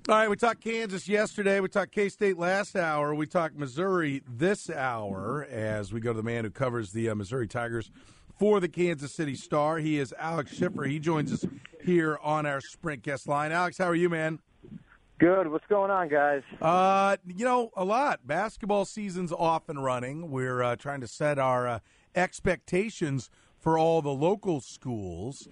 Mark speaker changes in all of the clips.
Speaker 1: All right, we talked Kansas yesterday. We talked K-State last hour. We talked Missouri this hour as we go to the man who covers the Missouri Tigers for the Kansas City Star. He is Alex Schiffer. He joins us here on our Sprint guest line. Alex, how are you, man?
Speaker 2: Good. What's going on, guys?
Speaker 1: A lot. Basketball season's off and running. We're trying to set our expectations for all the local schools.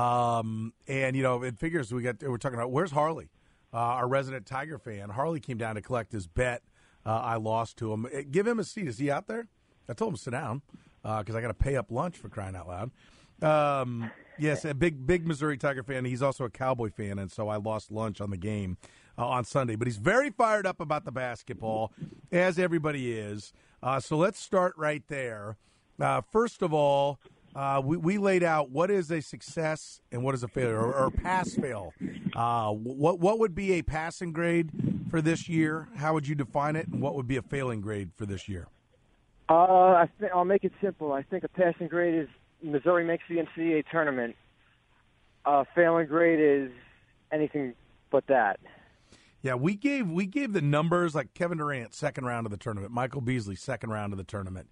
Speaker 1: It figures we're talking about, where's Harley? Our resident Tiger fan. Harley came down to collect his bet. I lost to him. Give him a seat. Is he out there? I told him to sit down because I got to pay up lunch for crying out loud. Yes, a big Missouri Tiger fan. He's also a Cowboy fan, and so I lost lunch on the game on Sunday. But he's very fired up about the basketball, as everybody is. So let's start right there. First of all, we laid out what is a success and what is a failure or pass-fail. What would be a passing grade for this year? How would you define it? And what would be a failing grade for this year?
Speaker 2: I'll make it simple. I think a passing grade is Missouri makes the NCAA tournament. A failing grade is anything but that.
Speaker 1: Yeah, we gave the numbers like Kevin Durant, second round of the tournament. Michael Beasley, second round of the tournament.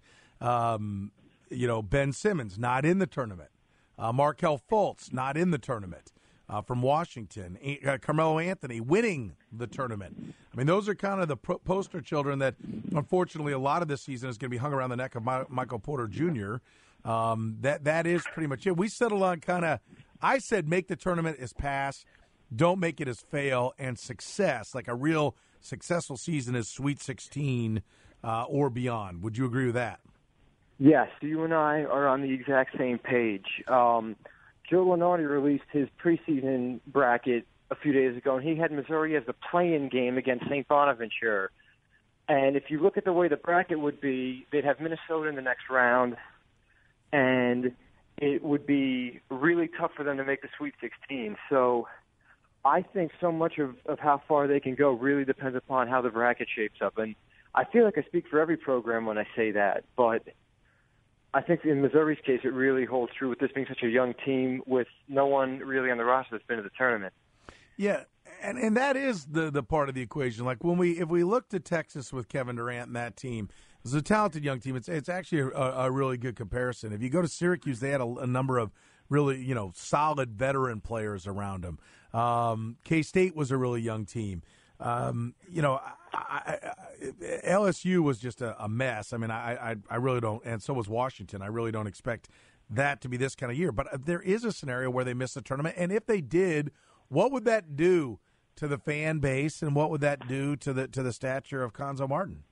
Speaker 1: Ben Simmons, not in the tournament. Markelle Fultz, not in the tournament from Washington. Carmelo Anthony winning the tournament. I mean, those are kind of the poster children that, unfortunately, a lot of this season is going to be hung around the neck of Michael Porter Jr. That is pretty much it. We settled on I said make the tournament as pass, don't make it as fail, and success, like a real successful season is Sweet 16 or beyond. Would you agree with that?
Speaker 2: Yes, you and I are on the exact same page. Joe Lunardi released his preseason bracket a few days ago, and he had Missouri as the play-in game against St. Bonaventure. And if you look at the way the bracket would be, they'd have Minnesota in the next round, and it would be really tough for them to make the Sweet 16. So I think so much of how far they can go really depends upon how the bracket shapes up. And I feel like I speak for every program when I say that, but I think in Missouri's case, it really holds true with this being such a young team with no one really on the roster that's been to the tournament.
Speaker 1: Yeah, and that is the part of the equation. Like if we look to Texas with Kevin Durant and that team, it's a talented young team. It's actually a really good comparison. If you go to Syracuse, they had a number of really solid veteran players around them. K-State was a really young team. LSU was just a mess. I mean, I really don't, and so was Washington. I really don't expect that to be this kind of year. But there is a scenario where they miss the tournament, and if they did, what would that do to the fan base, and what would that do to the stature of Cuonzo Martin?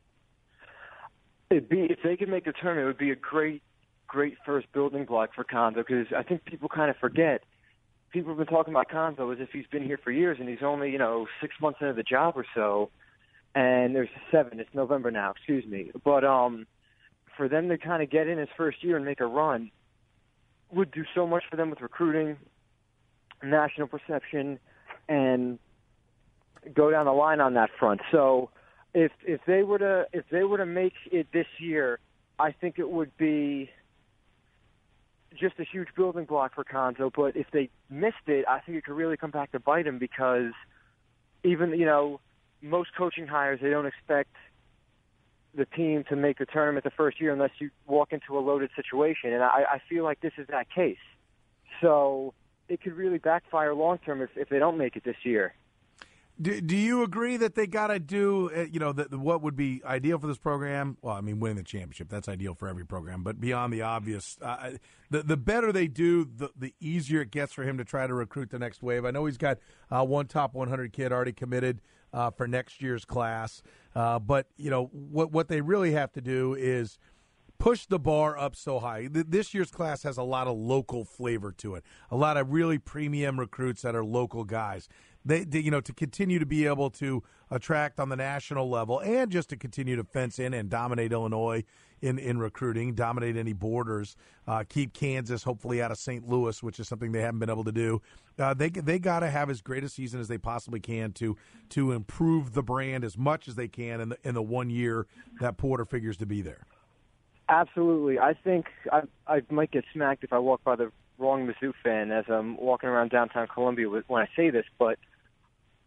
Speaker 2: If they could make the tournament, it would be a great first building block for Cuonzo, because I think people kind of forget. People have been talking about Cuonzo as if he's been here for years, and he's only 6 months into the job or so. And there's 7. It's November now. Excuse me. But for them to kind of get in his first year and make a run would do so much for them with recruiting, national perception, and go down the line on that front. So if they were to make it this year, I think it would be just a huge building block for Cuonzo. But if they missed it, I think it could really come back to bite him, because even most coaching hires, they don't expect the team to make the tournament the first year unless you walk into a loaded situation. And I feel like this is that case. So it could really backfire long term if they don't make it this year.
Speaker 1: Do you agree that they got to do, what would be ideal for this program? Well, I mean, winning the championship, that's ideal for every program. But beyond the obvious, the better they do, the easier it gets for him to try to recruit the next wave. I know he's got one top 100 kid already committed for next year's class. But, what they really have to do is push the bar up so high. This year's class has a lot of local flavor to it, a lot of really premium recruits that are local guys. They to continue to be able to attract on the national level and just to continue to fence in and dominate Illinois in recruiting, dominate any borders, keep Kansas hopefully out of St. Louis, which is something they haven't been able to do. They got to have as great a season as they possibly can to improve the brand as much as they can in the 1 year that Porter figures to be there.
Speaker 2: Absolutely. I think I might get smacked if I walk by the wrong Mizzou fan as I'm walking around downtown Columbia when I say this, but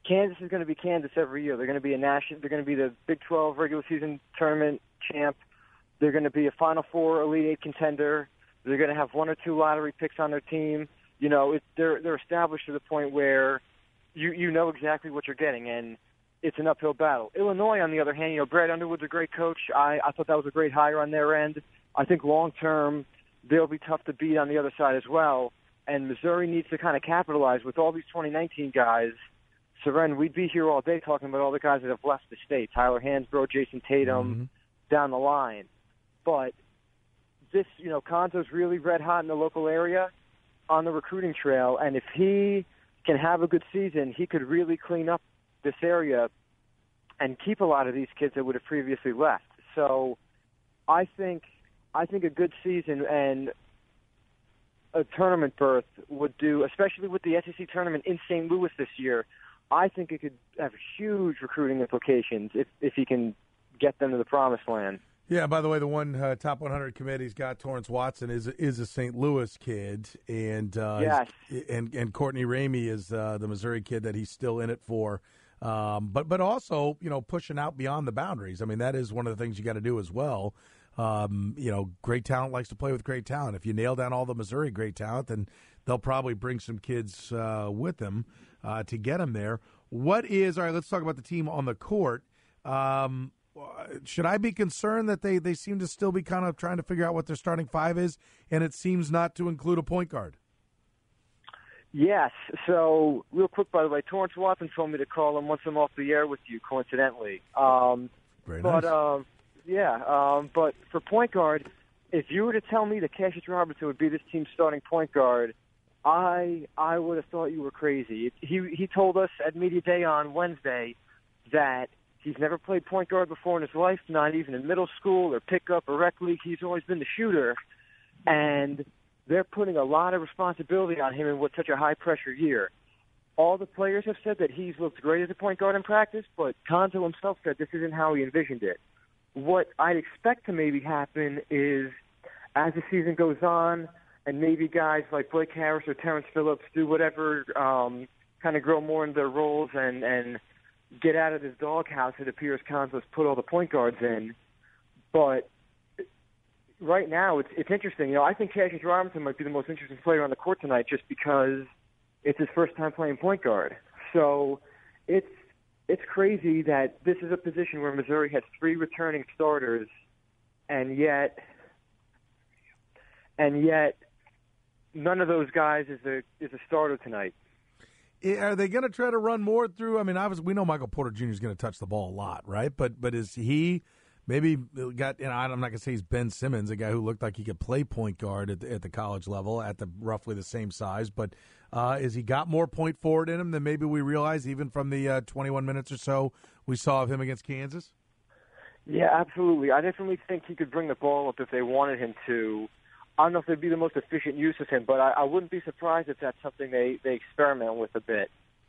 Speaker 2: Kansas is going to be Kansas every year. They're going to be They're going to be the Big 12 regular season tournament champ. They're going to be a Final Four, Elite Eight contender. They're going to have 1 or 2 lottery picks on their team. You know, they're established to the point where you know exactly what you're getting, and it's an uphill battle. Illinois, on the other hand, you know, Brad Underwood's a great coach. I thought that was a great hire on their end. I think long term they'll be tough to beat on the other side as well. And Missouri needs to kind of capitalize with all these 2019 guys. Seren, we'd be here all day talking about all the guys that have left the state. Tyler Hansbrough, Jason Tatum, down the line. But this, you know, Konzo's really red hot in the local area on the recruiting trail. And if he can have a good season, he could really clean up this area and keep a lot of these kids that would have previously left. So I think a good season and a tournament berth would do, especially with the SEC tournament in St. Louis this year. I think it could have huge recruiting implications if he can get them to the promised land.
Speaker 1: Yeah, by the way, the one top 100 committee's got Torrance Watson is a St. Louis kid, and
Speaker 2: yes.
Speaker 1: and Courtney Ramey is the Missouri kid that he's still in it for. But also, you know, pushing out beyond the boundaries. I mean, that is one of the things you got to do as well. You know, great talent likes to play with great talent. If you nail down all the Missouri great talent, then they'll probably bring some kids with them to get them there. All right, let's talk about the team on the court. Should I be concerned that they seem to still be kind of trying to figure out what their starting five is, and it seems not to include a point guard?
Speaker 2: Yes. So, real quick, by the way, Torrance Watson told me to call him once I'm off the air with you, coincidentally.
Speaker 1: Very nice.
Speaker 2: But for point guard, if you were to tell me that Cassius Robertson would be this team's starting point guard, I would have thought you were crazy. He told us at Media Day on Wednesday that he's never played point guard before in his life, not even in middle school or pickup or rec league. He's always been the shooter, and they're putting a lot of responsibility on him in what's such a high-pressure year. All the players have said that he's looked great as a point guard in practice, but Konzo himself said this isn't how he envisioned it. What I'd expect to maybe happen is, as the season goes on, and maybe guys like Blake Harris or Terrence Phillips do whatever, kind of grow more in their roles and get out of this doghouse it appears Konzo's put all the point guards in. But right now, it's interesting. You know, I think Cassius Robinson might be the most interesting player on the court tonight just because it's his first time playing point guard. So it's crazy that this is a position where Missouri has 3 returning starters, and yet none of those guys is a starter tonight.
Speaker 1: Are they going to try to run more through? I mean, obviously, we know Michael Porter Jr. is going to touch the ball a lot, right? But is he maybe got? You know, I'm not going to say he's Ben Simmons, a guy who looked like he could play point guard at the college level at the roughly the same size. But is he got more point forward in him than maybe we realize, even from the 21 minutes or so we saw of him against Kansas?
Speaker 2: Yeah, absolutely. I definitely think he could bring the ball up if they wanted him to. I don't know if it'd be the most efficient use of him, but I wouldn't be surprised if that's something they experiment with a bit.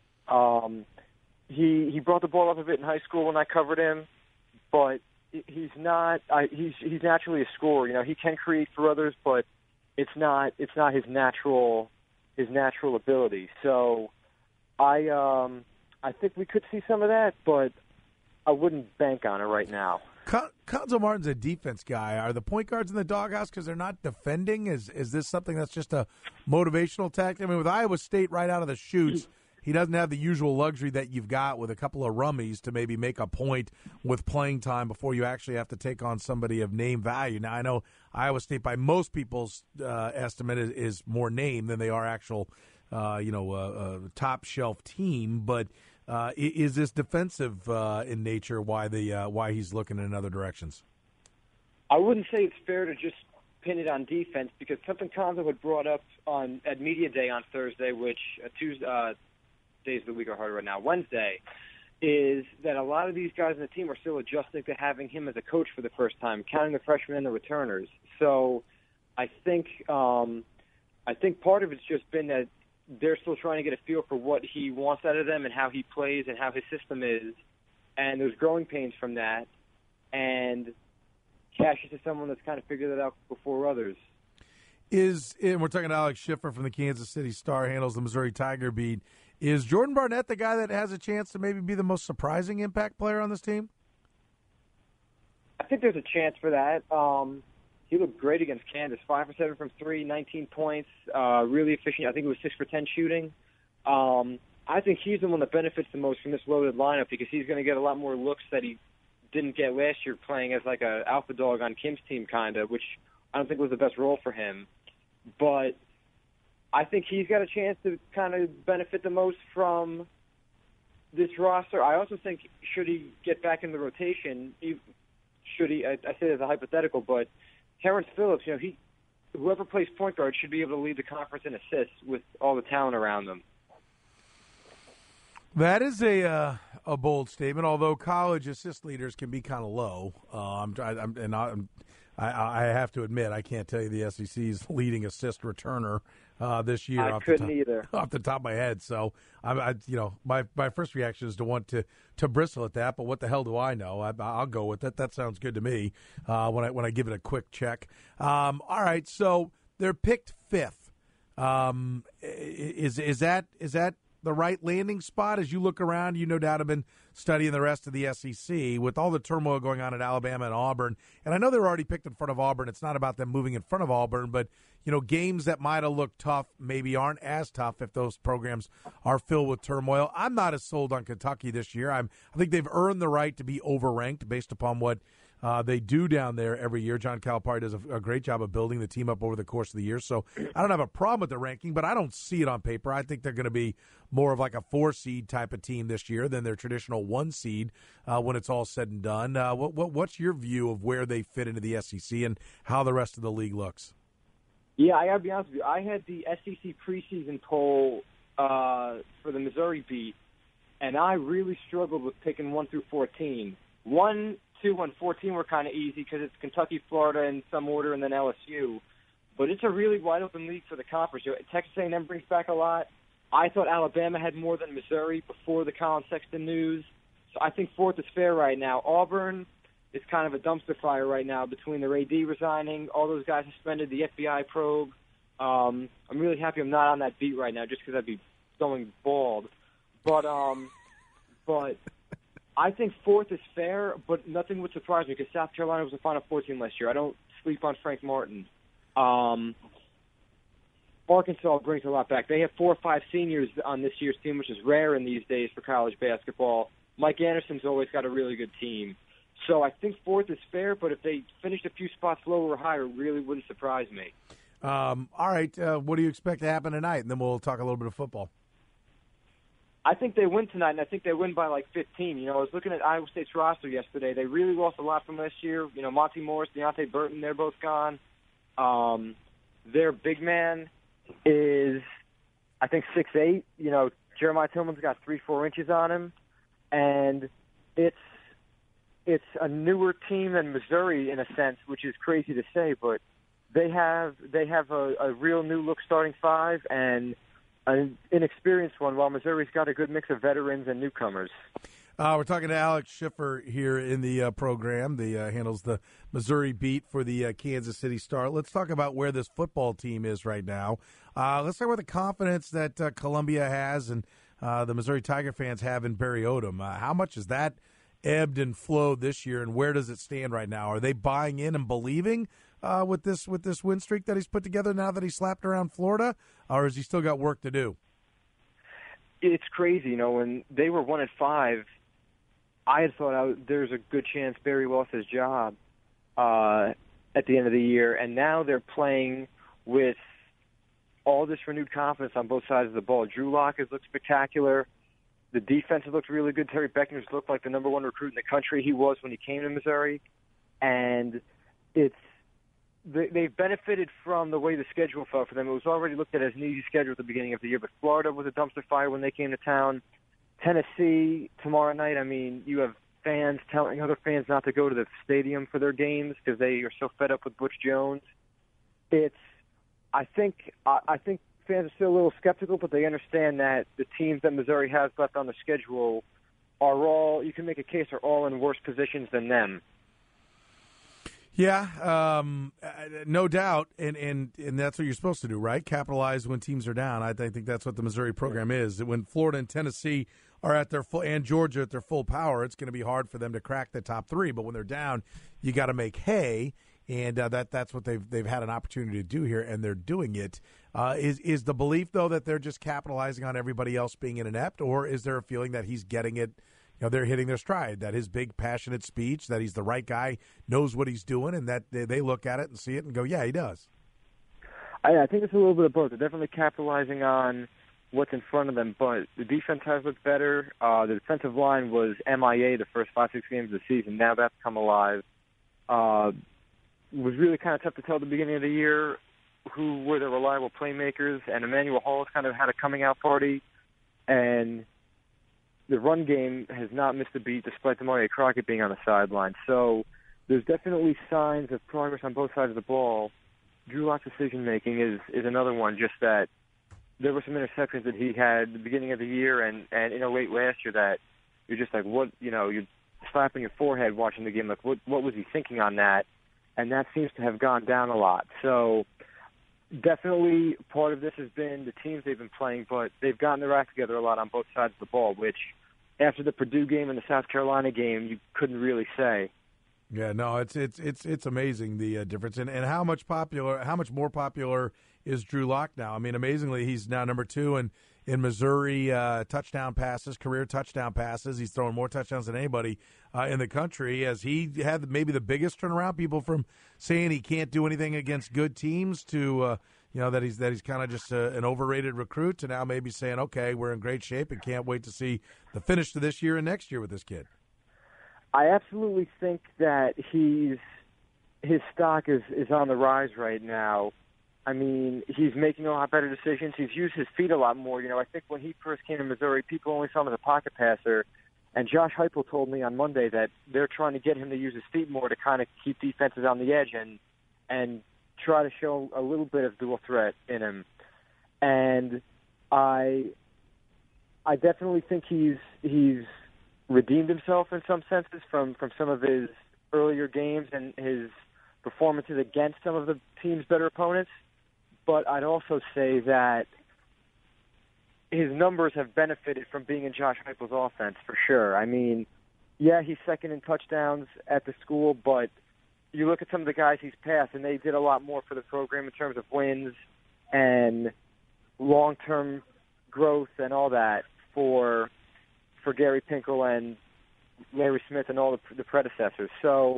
Speaker 2: He brought the ball up a bit in high school when I covered him, but he's not. He's naturally a scorer. You know, he can create for others, but it's not his natural ability. So I think we could see some of that, but I wouldn't bank on it right now.
Speaker 1: Konzo Martin's a defense guy. Are the point guards in the doghouse because they're not defending? Is this something that's just a motivational tactic? I mean, with Iowa State right out of the chutes, he doesn't have the usual luxury that you've got with a couple of rummies to maybe make a point with playing time before you actually have to take on somebody of name value. Now, I know Iowa State, by most people's estimate, is more name than they are actual, top shelf team, but. Is this defensive in nature? Why he's looking in other directions?
Speaker 2: I wouldn't say it's fair to just pin it on defense because something Konzo had brought up at Media Day on Thursday, which Tuesday days of the week are harder right now. Wednesday is that a lot of these guys on the team are still adjusting to having him as a coach for the first time, counting the freshmen and the returners. So I think part of it's just been that they're still trying to get a feel for what he wants out of them and how he plays and how his system is. And there's growing pains from that. And Cassius is someone that's kind of figured that out before others.
Speaker 1: And we're talking to Alex Schiffer from the Kansas City Star, handles the Missouri Tiger beat. Is Jordan Barnett the guy that has a chance to maybe be the most surprising impact player on this team?
Speaker 2: I think there's a chance for that. He looked great against Kansas. 5 for 7 from 3, 19 points, really efficient. I think it was 6 for 10 shooting. I think he's the one that benefits the most from this loaded lineup because he's going to get a lot more looks that he didn't get last year playing as like a alpha dog on Kim's team kind of, which I don't think was the best role for him. But I think he's got a chance to kind of benefit the most from this roster. I also think should he get back in the rotation, I say it as a hypothetical, but Terrence Phillips, whoever plays point guard should be able to lead the conference in assists with all the talent around them.
Speaker 1: That is a bold statement, although college assist leaders can be kind of low. I have to admit, I can't tell you the SEC's leading assist returner this year.
Speaker 2: I couldn't either
Speaker 1: off the top of my head. So my first reaction is to want to bristle at that. But what the hell do I know? I'll go with it. That sounds good to me when I give it a quick check. All right, so they're picked 5th. Is that the right landing spot as you look around? You no doubt have been studying the rest of the SEC with all the turmoil going on at Alabama and Auburn. And I know they're already picked in front of Auburn. It's not about them moving in front of Auburn, but games that might have looked tough maybe aren't as tough if those programs are filled with turmoil. I'm not as sold on Kentucky this year. I think they've earned the right to be overranked based upon what they do down there every year. John Calipari does a great job of building the team up over the course of the year. So I don't have a problem with the ranking, but I don't see it on paper. I think they're going to be more of like a 4-seed type of team this year than their traditional 1-seed when it's all said and done. What's your view of where they fit into the SEC and how the rest of the league looks?
Speaker 2: Yeah, I got to be honest with you. I had the SEC preseason poll for the Missouri beat, and I really struggled with picking 1 through 14. 1, 2, and 14 were kind of easy because it's Kentucky, Florida in some order, and then LSU. But it's a really wide open league for the conference. Texas A&M brings back a lot. I thought Alabama had more than Missouri before the Colin Sexton news. So I think 4th is fair right now. Auburn is kind of a dumpster fire right now between their AD resigning, all those guys suspended, the FBI probe. I'm really happy I'm not on that beat right now just because I'd be going bald. But I think 4th is fair, but nothing would surprise me because South Carolina was a Final Four team last year. I don't sleep on Frank Martin. Arkansas brings a lot back. They have 4 or 5 seniors on this year's team, which is rare in these days for college basketball. Mike Anderson's always got a really good team. So I think 4th is fair, but if they finished a few spots lower or higher, it really wouldn't surprise me.
Speaker 1: All right, what do you expect to happen tonight? And then we'll talk a little bit of football.
Speaker 2: I think they win tonight, and I think they win by like 15. I was looking at Iowa State's roster yesterday. They really lost a lot from last year. Monty Morris, Deontay Burton, they're both gone. Their big man is, I think, 6'8". Jeremiah Tillman's got 3-4 inches on him, and it's a newer team than Missouri in a sense, which is crazy to say, but they have a real new look starting 5 and an inexperienced one, while Missouri's got a good mix of veterans and newcomers.
Speaker 1: We're talking to Alex Schiffer here in the program. Handles the Missouri beat for the Kansas City Star. Let's talk about where this football team is right now. Let's talk about the confidence that Columbia has and the Missouri Tiger fans have in Barry Odom. How much has that ebbed and flowed this year, and where does it stand right now? Are they buying in and believing with this win streak that he's put together now that he slapped around Florida, or has he still got work to do?
Speaker 2: It's crazy. When they were 1-5, I had thought there's a good chance Barry lost his job at the end of the year, and now they're playing with all this renewed confidence on both sides of the ball. Drew Lock has looked spectacular. The defense has looked really good. Terry Beckner's looked like the number 1 recruit in the country. He was when he came to Missouri, and they've benefited from the way the schedule fell for them. It was already looked at as an easy schedule at the beginning of the year, but Florida was a dumpster fire when they came to town. Tennessee tomorrow night, you have fans telling other fans not to go to the stadium for their games because they are so fed up with Butch Jones. I think fans are still a little skeptical, but they understand that the teams that Missouri has left on the schedule are all, you can make a case, are all in worse positions than them.
Speaker 1: Yeah, no doubt, and that's what you're supposed to do, right? Capitalize when teams are down. I think that's what the Missouri program is. When Florida and Tennessee are at their full, and Georgia at their full power, it's going to be hard for them to crack the top three. But when they're down, you got to make hay, and that's what they've had an opportunity to do here, and they're doing it. Is the belief though that they're just capitalizing on everybody else being inept, or is there a feeling that he's getting it? They're hitting their stride, that his big, passionate speech, that he's the right guy, knows what he's doing, and that they look at it and see it and go, yeah, he does.
Speaker 2: I think it's a little bit of both. They're definitely capitalizing on what's in front of them, but the defense has looked better. The defensive line was MIA the first 5-6 games of the season. Now that's come alive. It was really kind of tough to tell at the beginning of the year who were the reliable playmakers, and Emmanuel Hall has kind of had a coming-out party, and the run game has not missed a beat despite Demario Crockett being on the sideline. So there's definitely signs of progress on both sides of the ball. Drew Lock's decision-making is another one, just that there were some interceptions that he had at the beginning of the year and late last year that you're just like, what, you're slapping your forehead watching the game, like, what was he thinking on that? And that seems to have gone down a lot. So definitely part of this has been the teams they've been playing, but they've gotten their act together a lot on both sides of the ball, which after the Purdue game and the South Carolina game, you couldn't really say.
Speaker 1: Yeah, no, it's amazing the difference, and how much more popular is Drew Lock now? I mean, amazingly, he's now number 2 in Missouri touchdown passes, career touchdown passes. He's throwing more touchdowns than anybody in the country. As he had maybe the biggest turnaround, people from saying he can't do anything against good teams to that he's kind of just an overrated recruit, to now maybe saying, okay, we're in great shape and can't wait to see the finish to this year and next year with this kid.
Speaker 2: I absolutely think that his stock is on the rise right now. I mean, he's making a lot better decisions. He's used his feet a lot more. I think when he first came to Missouri, people only saw him as a pocket passer. And Josh Heupel told me on Monday that they're trying to get him to use his feet more to kind of keep defenses on the edge and try to show a little bit of dual threat in him. And I definitely think he's redeemed himself in some senses from some of his earlier games and his performances against some of the team's better opponents. But I'd also say that his numbers have benefited from being in Josh Heupel's offense for sure. I mean, yeah, he's second in touchdowns at the school, but you look at some of the guys he's passed, and they did a lot more for the program in terms of wins and long-term growth and all that for Gary Pinkel and Larry Smith and all the predecessors. So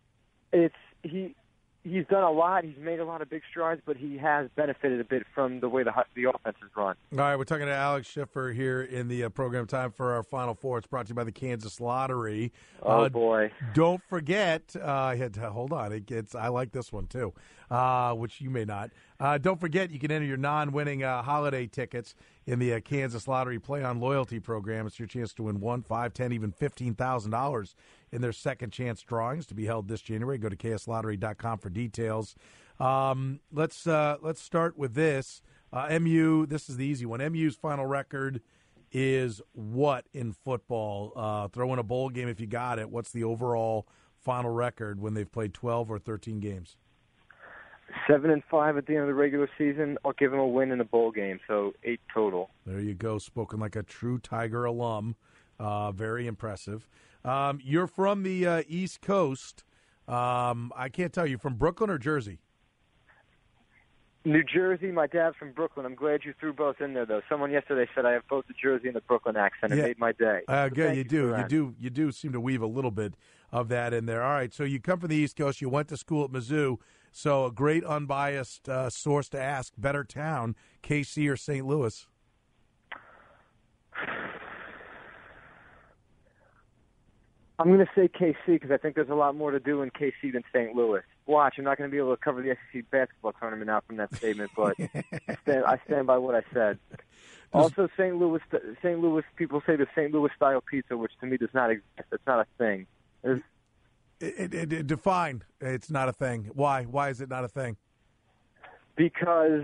Speaker 2: he's done a lot. He's made a lot of big strides, but he has benefited a bit from the way the offense is run.
Speaker 1: All right, we're talking to Alex Schiffer here in the program. Time for our Final Four. It's brought to you by the Kansas Lottery.
Speaker 2: Oh, boy.
Speaker 1: Don't forget, hold on, I like this one too, which you may not. Don't forget, you can enter your non-winning holiday tickets in the Kansas Lottery Play on Loyalty program. It's your chance to win $1,000, $5,000, $10,000, even $15,000 in their second chance drawings to be held this January. Go to kslottery.com for details. Let's start with this. MU, this is the easy one. MU's final record is what in football? Throw in a bowl game if you got it. What's the overall final record when they've played 12 or 13 games?
Speaker 2: 7-5 at the end of the regular season. I'll give them a win in the bowl game, so 8 total.
Speaker 1: There you go. Spoken like a true Tiger alum. Very impressive. You're from the East Coast. I can't tell. You from Brooklyn or Jersey?
Speaker 2: New Jersey. My dad's from Brooklyn. I'm glad you threw both in there, though. Someone yesterday said I have both the Jersey and the Brooklyn accent. It made my day.
Speaker 1: Good. You do seem to weave a little bit of that in there. All right. So you come from the East Coast. You went to school at Mizzou. So a great unbiased source to ask. Better town, KC or St. Louis?
Speaker 2: I'm going to say KC because I think there's a lot more to do in KC than St. Louis. Watch, I'm not going to be able to cover the SEC basketball tournament out from that statement, but I stand by what I said. Also, St. Louis people say the St. Louis style pizza, which to me does not exist. It's not a thing.
Speaker 1: Define. It's not a thing. Why? Why is it not a thing?
Speaker 2: Because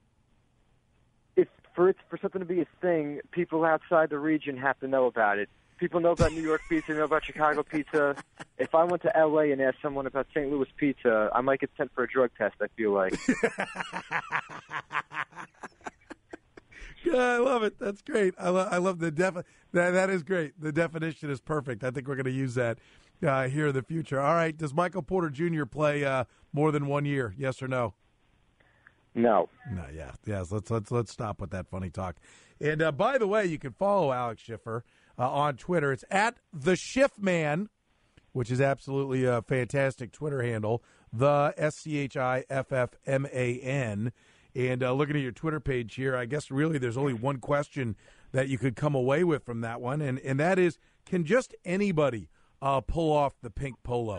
Speaker 2: for something to be a thing, people outside the region have to know about it. People know about New York pizza, know about Chicago pizza. If I went to L.A. and asked someone about St. Louis pizza, I might get sent for a drug test, I feel like.
Speaker 1: Yeah, I love it. That's great. I love the that is great. The definition is perfect. I think we're going to use that here in the future. All right. Does Michael Porter Jr. play more than 1 year? Yes or no?
Speaker 2: No.
Speaker 1: No. Yeah. Yes. Let's stop with that funny talk. And by the way, you can follow Alex Schiffer on Twitter. It's at the Schiffman, which is absolutely a fantastic Twitter handle. The SCHIFFMAN. And looking at your Twitter page here, I guess really there's only one question that you could come away with from that one, and that is, can just anybody pull off the pink polo?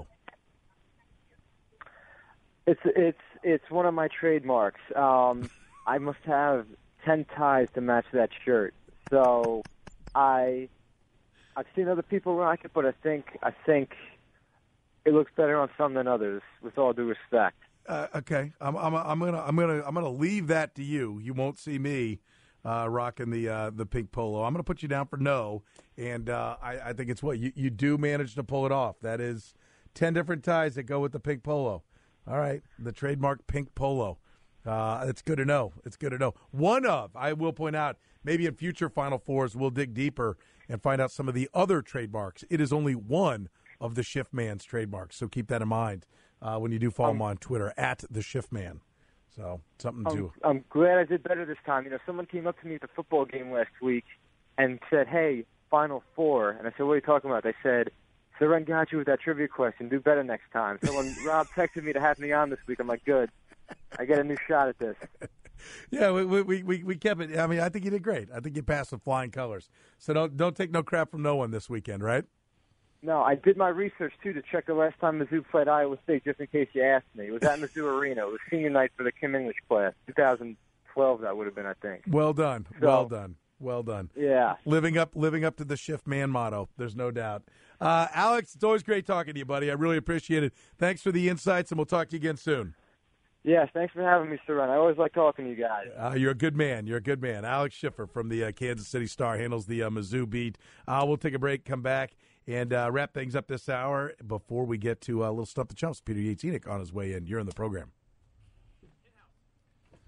Speaker 2: It's one of my trademarks. I must have 10 ties to match that shirt. So I've seen other people rock it, but I think it looks better on some than others. With all due respect.
Speaker 1: Okay, I'm gonna leave that to you. You won't see me rocking the pink polo. I'm gonna put you down for no, and I think it's what you do manage to pull it off. That is 10 different ties that go with the pink polo. All right, the trademark pink polo. It's good to know. It's good to know. One of, I will point out, maybe in future Final Fours we'll dig deeper and find out some of the other trademarks. It is only one of the Schiffman's trademarks, so keep that in mind. When you do follow him on Twitter, at the Schiffman. So, something to...
Speaker 2: I'm glad I did better this time. You know, someone came up to me at the football game last week and said, hey, Final Four. And I said, what are you talking about? They said, Seren got you with that trivia question. Do better next time. So when Rob texted me to have me on this week, I'm like, good. I get a new shot at this.
Speaker 1: Yeah, we kept it. I mean, I think you did great. I think you passed with flying colors. So don't take no crap from no one this weekend, right?
Speaker 2: No, I did my research, too, to check the last time Mizzou played Iowa State, just in case you asked me. It was at Mizzou Arena. It was senior night for the Kim English class. 2012, that would have been, I think.
Speaker 1: Well done.
Speaker 2: So,
Speaker 1: well done. Well done.
Speaker 2: Yeah.
Speaker 1: Living up to the Schiffman motto. There's no doubt. Alex, it's always great talking to you, buddy. I really appreciate it. Thanks for the insights, and we'll talk to you again soon.
Speaker 2: Yes, thanks for having me, Seren. I always like talking to you guys.
Speaker 1: You're a good man. You're a good man. Alex Schiffer from the Kansas City Star handles the Mizzou beat. We'll take a break, come back, and wrap things up this hour before we get to a little Stump the Chumps. Peter Yates-Enoch on his way in. You're in the program.